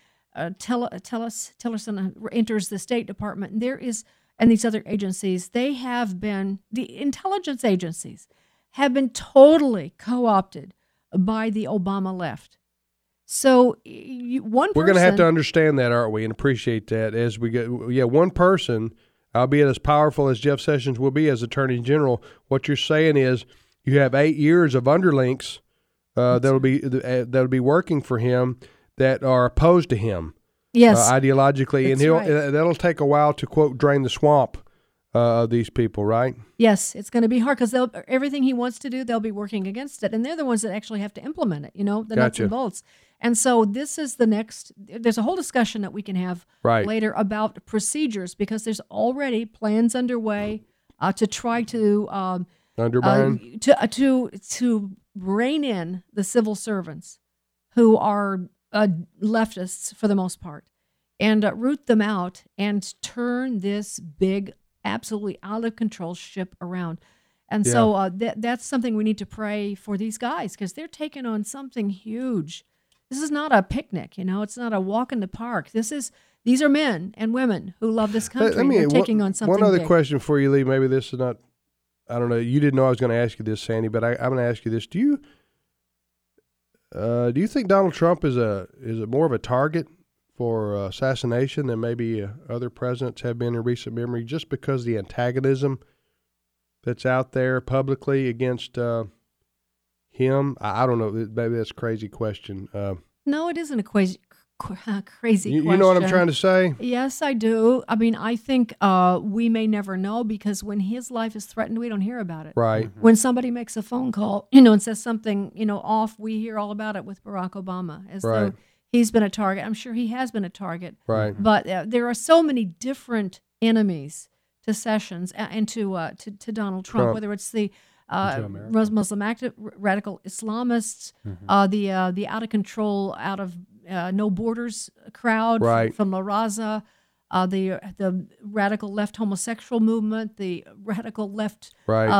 Tillerson enters the State Department, and these other agencies, the intelligence agencies have been totally co-opted by the Obama left. So we're going to have to understand that, aren't we, and appreciate that as we get. Yeah, one person, albeit as powerful as Jeff Sessions will be as Attorney General, what you're saying is you have 8 years of underlinks that'll be working for him. that are opposed to him. Yes, ideologically, that's and right. that'll take a while to quote drain the swamp of these people, right? Yes, it's going to be hard because everything he wants to do, they'll be working against it, and they're the ones that actually have to implement it. The nuts Gotcha. and bolts. And so this is the next. There's a whole discussion that we can have Right. later about procedures because there's already plans underway to try to Undermine. to rein in the civil servants who are leftists for the most part, and root them out and turn this big, absolutely out of control ship around. And so that's something we need to pray for these guys because they're taking on something huge. This is not a picnic, it's not a walk in the park. These are men and women who love this country. And they're taking on something One other big. question for you, Lee. Maybe this is not. I don't know. You didn't know I was going to ask you this, Sandy, but I'm going to ask you this. Do you think Donald Trump is more of a target for assassination than maybe other presidents have been in recent memory, just because the antagonism that's out there publicly against him? I don't know. Maybe that's a crazy question. No, it isn't a crazy question. You know what I'm trying to say? Yes, I do. I mean, I think we may never know because when his life is threatened, we don't hear about it. Right. When somebody makes a phone call, and says something, off, we hear all about it with Barack Obama, as though he's been a target. I'm sure he has been a target. Right. But there are so many different enemies to Sessions and to Donald Trump, whether it's the Muslim radical Islamists, the out of control, out of no borders crowd from La Raza, the radical left homosexual movement, the radical left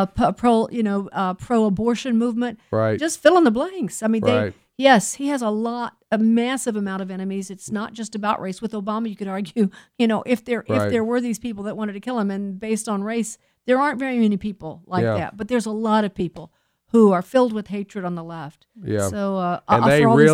pro-abortion movement. Right. Just fill in the blanks. I mean, yes, he has a massive amount of enemies. It's not just about race. With Obama, you could argue, if there were these people that wanted to kill him, and based on race, there aren't very many people like that. But there's a lot of people who are filled with hatred on the left. Yeah. So and they for all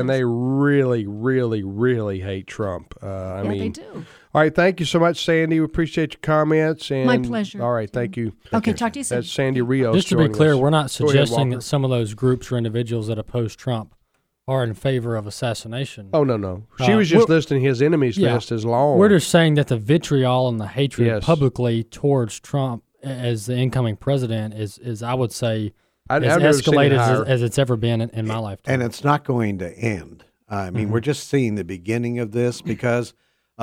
really, really, really hate Trump. I mean, they do. All right, thank you so much, Sandy. We appreciate your comments. And my pleasure. All right, thank you. Okay, talk to you soon. That's Sandy Rios. Just to be clear, we're not Go ahead, suggesting Walker. that some of those groups or individuals that oppose Trump are in favor of assassination. Oh, no. She was just listing his enemies list as long. We're just saying that the vitriol and the hatred publicly towards Trump as the incoming president is I would say, as escalated as it's ever been in my lifetime. And it's not going to end. I mean, we're just seeing the beginning of this because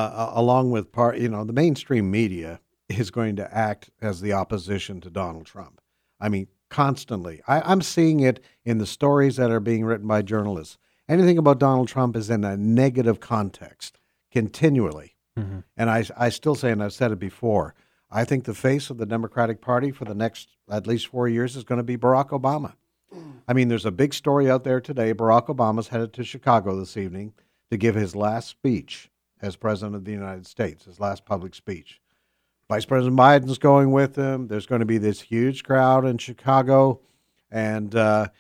along with the mainstream media is going to act as the opposition to Donald Trump. I mean, constantly. I'm seeing it in the stories that are being written by journalists. Anything about Donald Trump is in a negative context continually. Mm-hmm. And I still say, and I've said it before, I think the face of the Democratic Party for the next at least 4 years is going to be Barack Obama. I mean, there's a big story out there today. Barack Obama's headed to Chicago this evening to give his last speech as President of the United States, his last public speech. Vice President Biden's going with him. There's going to be this huge crowd in Chicago. And,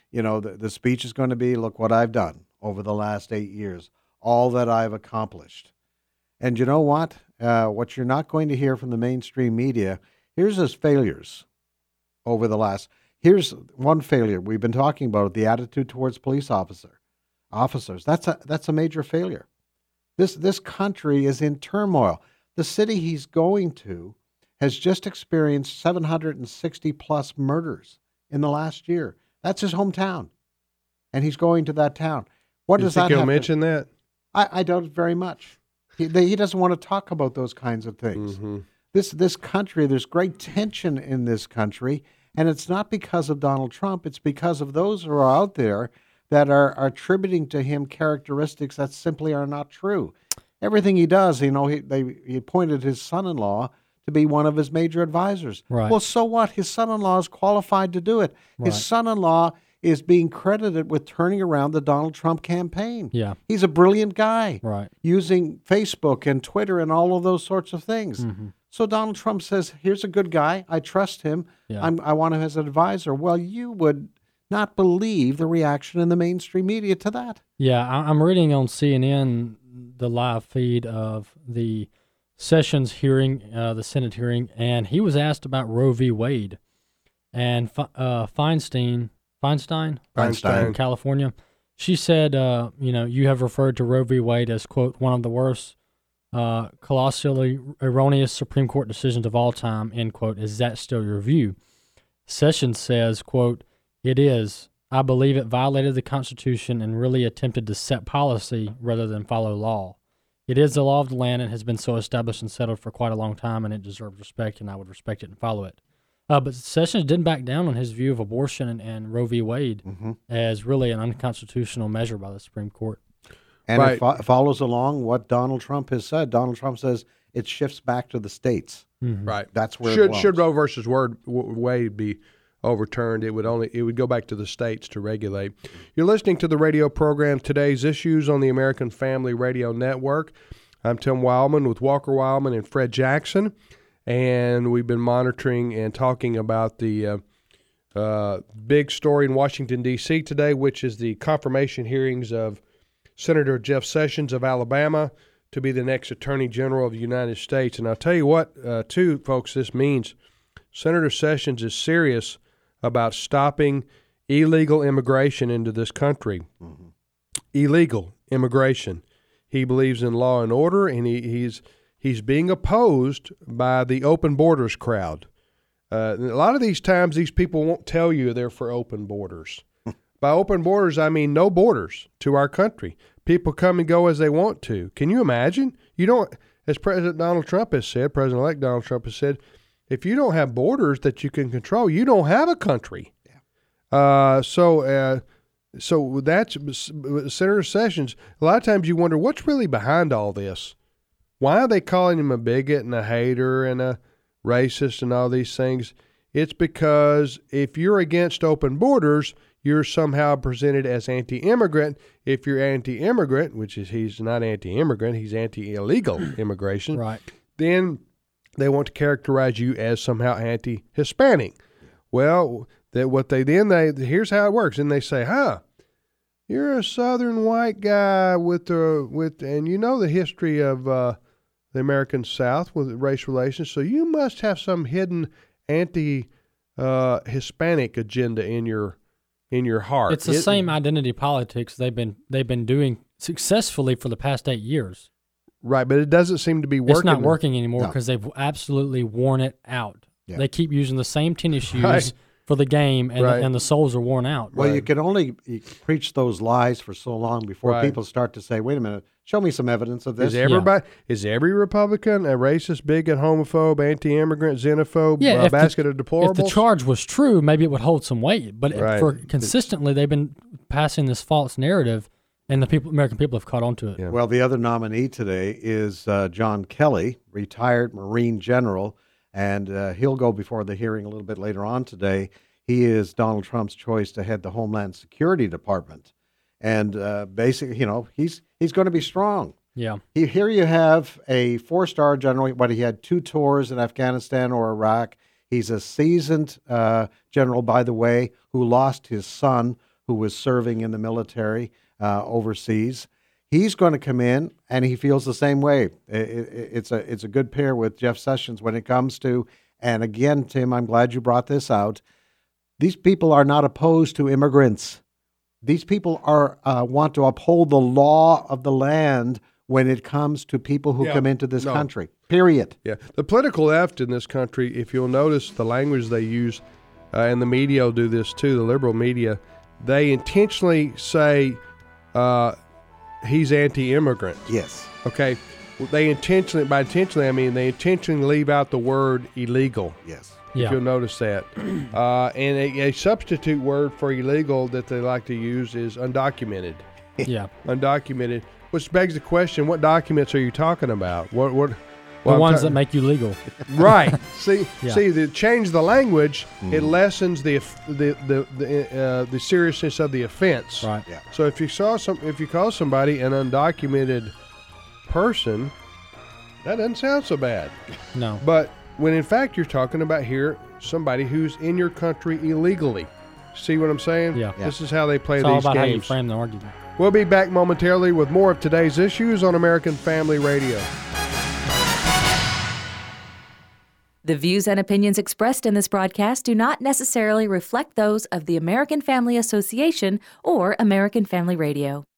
the speech is going to be, look what I've done over the last 8 years, all that I've accomplished. And you know what? What you're not going to hear from the mainstream media, here's his failures over the last. Here's one failure. We've been talking about it, the attitude towards police officers. That's a major failure. This country is in turmoil. The city he's going to has just experienced 760 plus murders in the last year. That's his hometown. And he's going to that town. What does that think have he'll mention that? I doubt it very much. He doesn't want to talk about those kinds of things. Mm-hmm. This country, there's great tension in this country, and it's not because of Donald Trump. It's because of those who are out there that are attributing to him characteristics that simply are not true. Everything he does, he appointed his son-in-law to be one of his major advisors. Right. Well, so what? His son-in-law is qualified to do it. Right. His son-in-law is being credited with turning around the Donald Trump campaign. Yeah. He's a brilliant guy. Right. Using Facebook and Twitter and all of those sorts of things. Mm-hmm. So Donald Trump says, here's a good guy. I trust him. Yeah. I want him as an advisor. Well, you would not believe the reaction in the mainstream media to that. Yeah, I'm reading on CNN the live feed of the Sessions hearing, the Senate hearing, and he was asked about Roe v. Wade. And Feinstein from California, She said, you have referred to Roe v. Wade as, quote, one of the worst colossally erroneous Supreme Court decisions of all time, end quote. Is that still your view? Sessions says, quote, it is. I believe it violated the Constitution and really attempted to set policy rather than follow law. It is the law of the land and has been so established and settled for quite a long time, and it deserves respect, and I would respect it and follow it. But Sessions didn't back down on his view of abortion and Roe v. Wade as really an unconstitutional measure by the Supreme Court. And it follows along what Donald Trump has said. Donald Trump says it shifts back to the states. Right. That's where should Roe versus Wade be overturned, it would go back to the states to regulate. You're listening to the radio program Today's Issues on the American Family Radio Network. I'm Tim Wildman with Walker Wildman and Fred Jackson, and we've been monitoring and talking about the big story in Washington, D.C. today, which is the confirmation hearings of Senator Jeff Sessions of Alabama to be the next Attorney General of the United States. And I'll tell you what, too, folks, this means Senator Sessions is serious about stopping illegal immigration into this country. Illegal immigration. He believes in law and order, and he's being opposed by the open borders crowd. A lot of these times, these people won't tell you they're for open borders. By open borders, I mean no borders to our country. People come and go as they want to. Can you imagine? You don't, as President-elect Donald Trump has said, if you don't have borders that you can control, you don't have a country. So that's Senator Sessions. A lot of times you wonder what's really behind all this. Why are they calling him a bigot and a hater and a racist and all these things? It's because if you're against open borders, you're somehow presented as anti-immigrant. If you're anti-immigrant, which is he's not anti-immigrant, he's anti-illegal immigration, right? Then they want to characterize you as somehow anti-Hispanic. Well, here's how it works. And they say, you're a Southern white guy and you know the history of the American South with race relations, so you must have some hidden anti-Hispanic agenda in your heart. It's the same identity politics they've been doing successfully for the past 8 years. Right, but it doesn't seem to be working. It's not working anymore because they've absolutely worn it out. Yeah. They keep using the same tennis shoes for the game, and the soles are worn out. Well, you can only preach those lies for so long before people start to say, wait a minute, show me some evidence of this. Is every Republican a racist, bigot, homophobe, anti-immigrant, xenophobe, basket of deplorables? If the charge was true, maybe it would hold some weight. But consistently, they've been passing this false narrative, and the American people have caught on to it. Yeah. Well, the other nominee today is John Kelly, retired Marine general, and he'll go before the hearing a little bit later on today. He is Donald Trump's choice to head the Homeland Security Department. And basically, he's going to be strong. Yeah. Here you have a 4-star general, but he had 2 tours in Afghanistan or Iraq. He's a seasoned general, by the way, who lost his son, who was serving in the military overseas. He's going to come in, and he feels the same way. It's a good pair with Jeff Sessions when it comes to, and again, Tim, I'm glad you brought this out. These people are not opposed to immigrants. These people want to uphold the law of the land when it comes to people who come into this country, period. Yeah. The political left in this country, if you'll notice the language they use, and the media will do this too, the liberal media, they intentionally say he's anti-immigrant. Yes. Okay. By intentionally, I mean they intentionally leave out the word illegal. Yes. If you'll notice that. And a substitute word for illegal that they like to use is undocumented. Yeah. Undocumented, which begs the question, what documents are you talking about? What the ones that make you legal. Right. See, to change the language, it lessens the seriousness of the offense. Right. Yeah. So if you call somebody an undocumented person, that doesn't sound so bad. No. But when in fact you're talking about here somebody who's in your country illegally. See what I'm saying? Yeah. This is how they play it's these all about games. how you frame the argument. We'll be back momentarily with more of today's issues on American Family Radio. The views and opinions expressed in this broadcast do not necessarily reflect those of the American Family Association or American Family Radio.